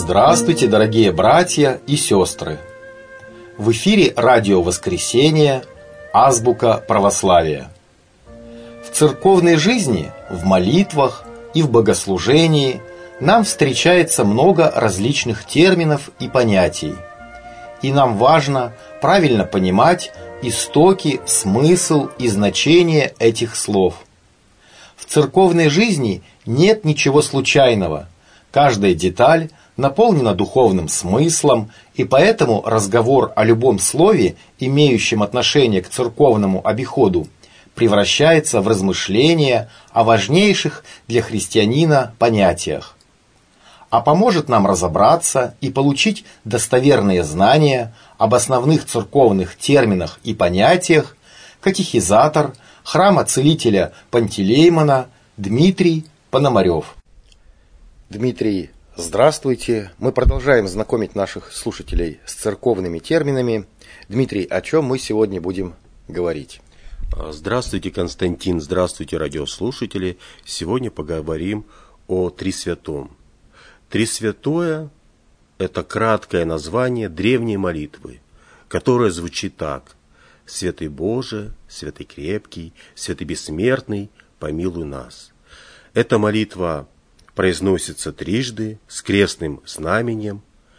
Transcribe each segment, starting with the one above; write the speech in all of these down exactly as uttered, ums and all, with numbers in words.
Здравствуйте, дорогие братья и сестры! В эфире радио «Воскресение», азбука православия. В церковной жизни, в молитвах и в богослужении нам встречается много различных терминов и понятий. И нам важно правильно понимать истоки, смысл и значение этих слов. В церковной жизни нет ничего случайного. Каждая деталь наполнена духовным смыслом, и поэтому разговор о любом слове, имеющем отношение к церковному обиходу, превращается в размышления о важнейших для христианина понятиях. А поможет нам разобраться и получить достоверные знания об основных церковных терминах и понятиях катехизатор храма целителя Пантелеймона Дмитрий Пономарев. Дмитрий, здравствуйте. Мы продолжаем знакомить наших слушателей с церковными терминами. Дмитрий, о чем мы сегодня будем говорить? Здравствуйте, Константин, здравствуйте, радиослушатели. Сегодня поговорим о Тресвятом. Тресвятое – это краткое название древней молитвы, которая звучит так: «Святый Боже, святый крепкий, святый бессмертный, помилуй нас». Эта молитва произносится трижды с крестным знаменем,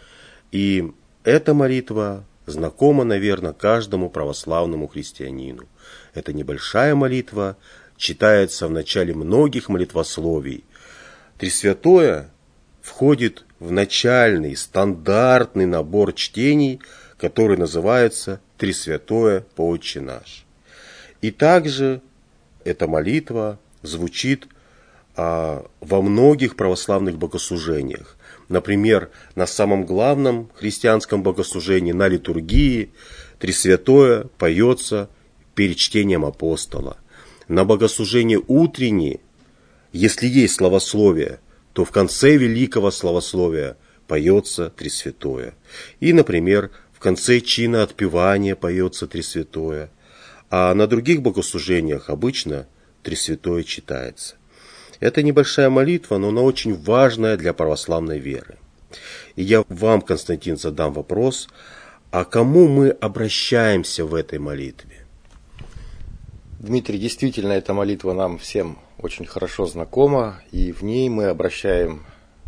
и эта молитва знакома, наверное, каждому православному христианину. Это небольшая молитва, читается в начале многих молитвословий. Тресвятое входит в начальный, стандартный набор чтений, который называется «Тресвятое по Отче наш». И также эта молитва звучит а, во многих православных богослужениях. Например, на самом главном христианском богослужении, на литургии, Тресвятое поется перед чтением апостола. На богослужении утреннее, если есть словословие, то в конце великого словословия поется Тресвятое. И, например, в конце чина отпевания поется Тресвятое. А на других богослужениях обычно Тресвятое читается. Это небольшая молитва, но она очень важная для православной веры. И я вам, Константин, задам вопрос: а кому мы обращаемся в этой молитве? Дмитрий, действительно, эта молитва нам всем очень хорошо знакома, и в ней мы обращаем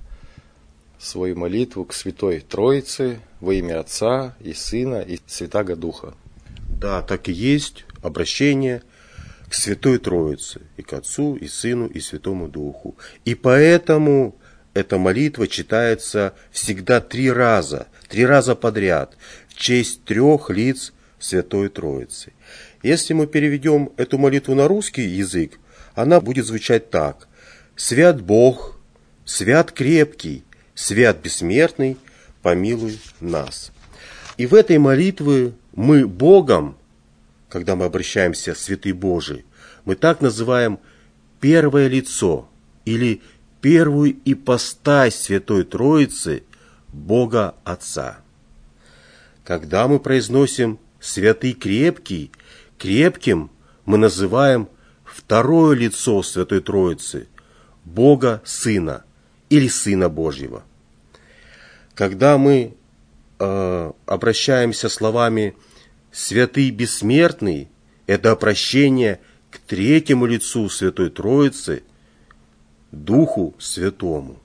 свою молитву к Святой Троице во имя Отца и Сына и Святаго Духа. Да, так и есть обращение к Святой Троице, и к Отцу, и Сыну, и Святому Духу. И поэтому эта молитва читается всегда три раза, три раза подряд, в честь трех лиц Святой Троицы. Если мы переведем эту молитву на русский язык, она будет звучать так: «Свят Бог, свят крепкий, свят бессмертный, помилуй нас». И в этой молитве мы Богом, когда мы обращаемся к Святый Божий, мы так называем первое лицо или первую ипостась Святой Троицы, Бога Отца. Когда мы произносим «Святый крепкий», крепким мы называем второе лицо Святой Троицы, Бога Сына или Сына Божьего. Когда мы э, обращаемся словами «Святый бессмертный», это обращение к третьему лицу Святой Троицы, Духу Святому.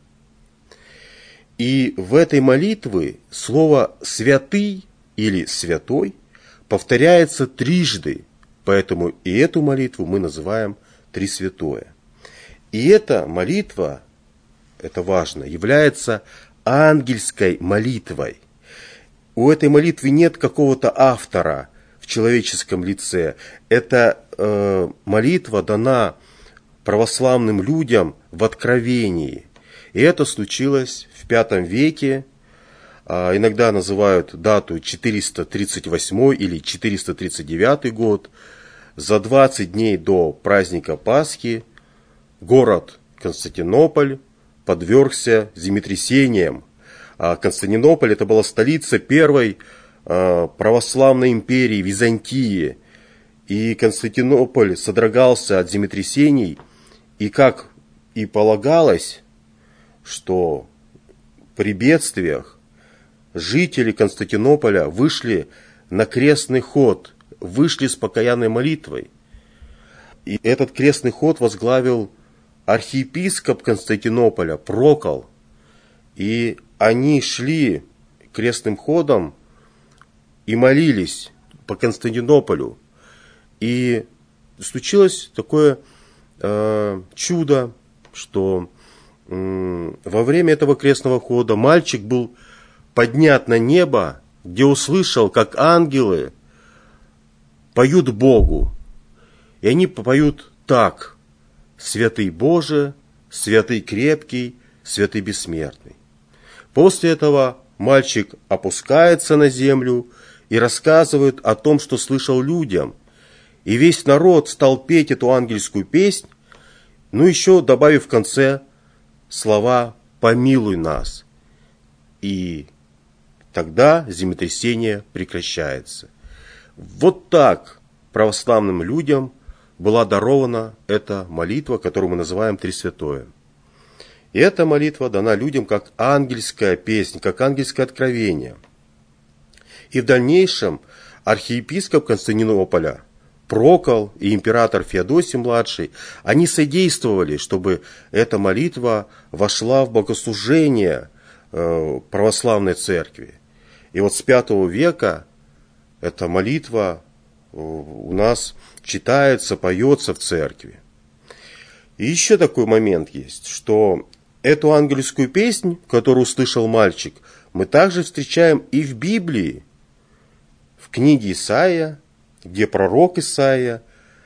И в этой молитве слово «святый» или «святой» повторяется трижды, поэтому и эту молитву мы называем Тресвятое. И эта молитва, это важно, является ангельской молитвой. У этой молитвы нет какого-то автора в человеческом лице. Эта э, молитва дана православным людям в откровении. И это случилось в пятом веке. А иногда называют дату четыреста тридцать восьмой или четыреста тридцать девятый год. За двадцать дней до праздника Пасхи город Константинополь подвергся землетрясениям. А Константинополь — это была столица первой а, православной империи Византии. И Константинополь содрогался от землетрясений. И как и полагалось, что при бедствиях жители Константинополя вышли на крестный ход, вышли с покаянной молитвой. И этот крестный ход возглавил архиепископ Константинополя Прокол. И они шли крестным ходом и молились по Константинополю. И случилось такое э, чудо, что э, во время этого крестного хода мальчик был поднят на небо, где услышал, как ангелы поют Богу. И они поют так: «Святый Боже, святый крепкий, святый бессмертный». После этого мальчик опускается на землю и рассказывает о том, что слышал людям. И весь народ стал петь эту ангельскую песнь, ну еще добавив в конце слова «помилуй нас». И тогда землетрясение прекращается. Вот так православным людям была дарована эта молитва, которую мы называем Тресвятое. И эта молитва дана людям как ангельская песня, как ангельское откровение. И в дальнейшем архиепископ Константинополя Прокол и император Феодосий-младший, они содействовали, чтобы эта молитва вошла в богослужение православной церкви. И вот с пятого века эта молитва у нас читается, поется в церкви. И еще такой момент есть, что эту ангельскую песнь, которую услышал мальчик, мы также встречаем и в Библии, в книге Исаия, где пророк Исаия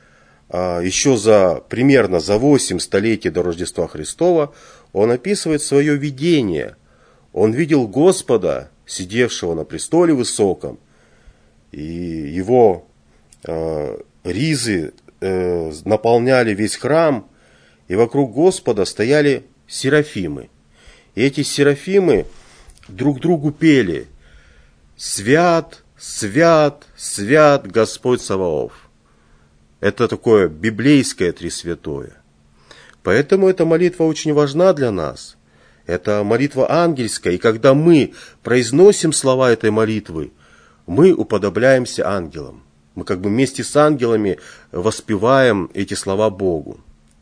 еще за примерно за восемь столетий до Рождества Христова он описывает свое видение. Он видел Господа, сидевшего на престоле высоком, и его э, ризы э, наполняли весь храм, и вокруг Господа стояли серафимы. И эти серафимы друг другу пели: «Свят, свят, свят Господь Саваоф». Это такое библейское Тресвятое. Поэтому эта молитва очень важна для нас. Это молитва ангельская, и когда мы произносим слова этой молитвы, мы уподобляемся ангелам. Мы как бы вместе с ангелами воспеваем эти слова Богу.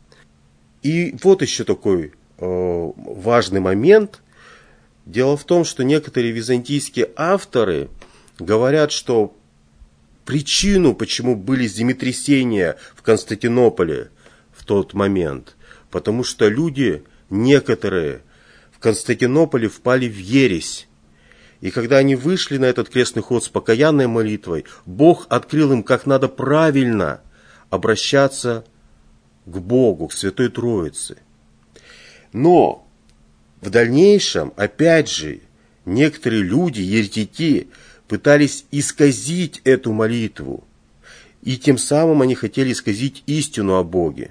И вот еще такой э, важный момент. Дело в том, что некоторые византийские авторы говорят, что причину, почему были землетрясения в Константинополе в тот момент, потому что люди, некоторые, в Константинополе впали в ересь. И когда они вышли на этот крестный ход с покаянной молитвой, Бог открыл им, как надо правильно обращаться к Богу, к Святой Троице. Но в дальнейшем, опять же, некоторые люди, еретики, пытались исказить эту молитву. И тем самым они хотели исказить истину о Боге.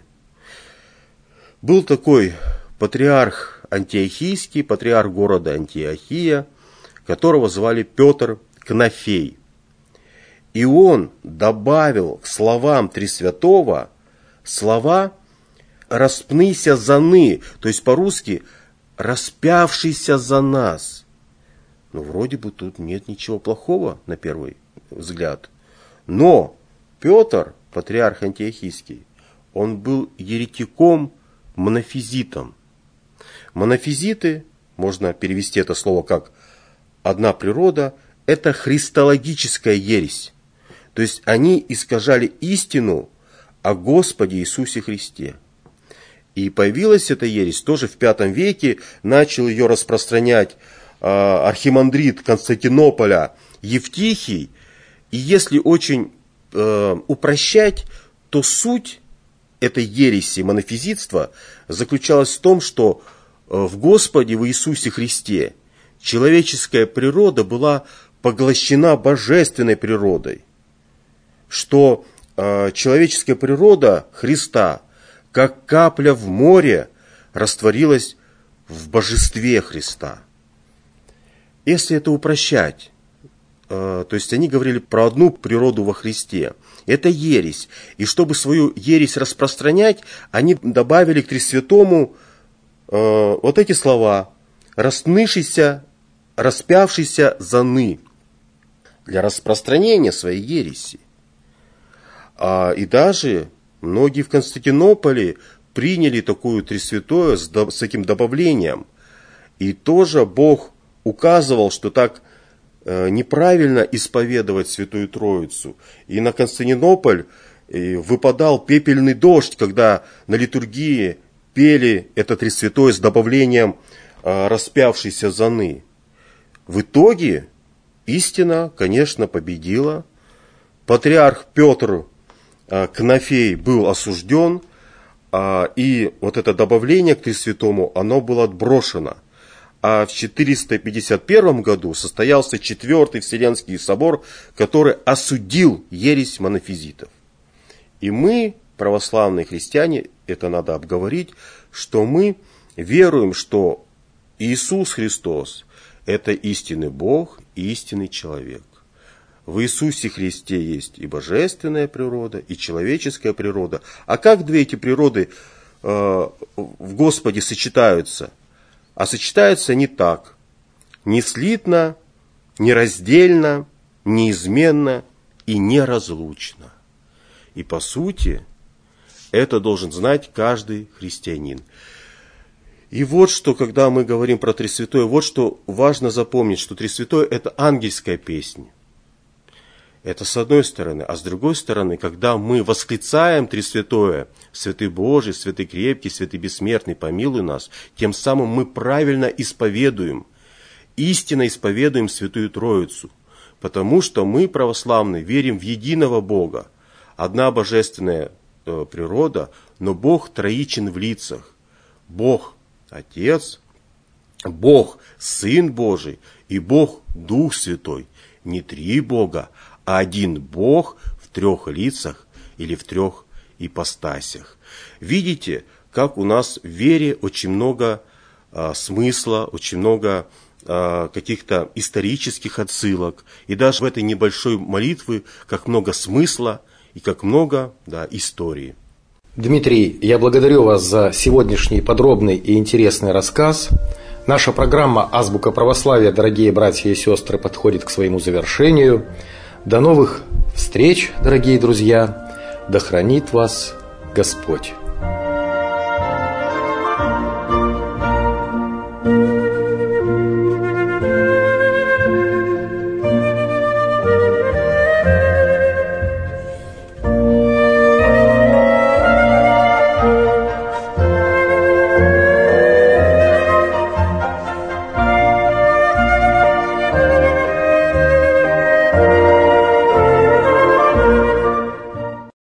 Был такой патриарх антиохийский, патриарх города Антиохия, которого звали Петр Кнафей. И он добавил к словам Тресвятого слова «распнися заны», то есть по-русски «распявшийся за нас». Ну, вроде бы тут нет ничего плохого на первый взгляд. Но Петр, патриарх антиохийский, он был еретиком, монофизитом. Монофизиты, можно перевести это слово как «одна природа», это христологическая ересь. То есть они искажали истину о Господе Иисусе Христе. И появилась эта ересь тоже в пятом веке, начал ее распространять э, архимандрит Константинополя Евтихий. И если очень э, упрощать, то суть этой ереси монофизитства заключалась в том, что в Господе, в Иисусе Христе, человеческая природа была поглощена божественной природой, что э, человеческая природа Христа, как капля в море, растворилась в божестве Христа. Если это упрощать, э, то есть они говорили про одну природу во Христе, это ересь. И чтобы свою ересь распространять, они добавили к Тресвятому э, вот эти слова: раснывшийся, распявшийся заны для распространения своей ереси. А, и даже многие в Константинополе приняли такую Тресвятое с, с таким добавлением. И тоже Бог указывал, что так э, неправильно исповедовать Святую Троицу. И на Константинополь э, выпадал пепельный дождь, когда на литургии пели это Тресвятое с добавлением э, распявшейся заны. В итоге истина, конечно, победила. Патриарх Петр э, Кнафей был осужден, э, и вот это добавление к Тресвятому, оно было отброшено. А в четыреста пятьдесят первом году состоялся Четвертый Вселенский собор, который осудил ересь монофизитов. И мы, православные христиане, это надо обговорить, что мы веруем, что Иисус Христос – это истинный Бог и истинный человек. В Иисусе Христе есть и божественная природа, и человеческая природа. А как две эти природы э, в Господе сочетаются? А сочетаются не так. Не слитно, нераздельно, неизменно и неразлучно. И по сути, это должен знать каждый христианин. И вот что, когда мы говорим про Тресвятое, вот что важно запомнить, что Тресвятое – это ангельская песня. Это с одной стороны. А с другой стороны, когда мы восклицаем Тресвятое, Святый Божий, Святый Крепкий, Святый Бессмертный, помилуй нас, тем самым мы правильно исповедуем, истинно исповедуем Святую Троицу. Потому что мы, православные, верим в единого Бога. Одна божественная э, природа, но Бог троичен в лицах. Бог Отец, Бог Сын Божий и Бог Дух Святой. Не три Бога, а один Бог в трех лицах или в трех ипостасях. Видите, как у нас в вере очень много а, смысла, очень много а, каких-то исторических отсылок. И даже в этой небольшой молитве как много смысла и как много да, истории. Дмитрий, я благодарю вас за сегодняшний подробный и интересный рассказ. Наша программа «Азбука православия», дорогие братья и сестры, подходит к своему завершению. До новых встреч, дорогие друзья. Да хранит вас Господь.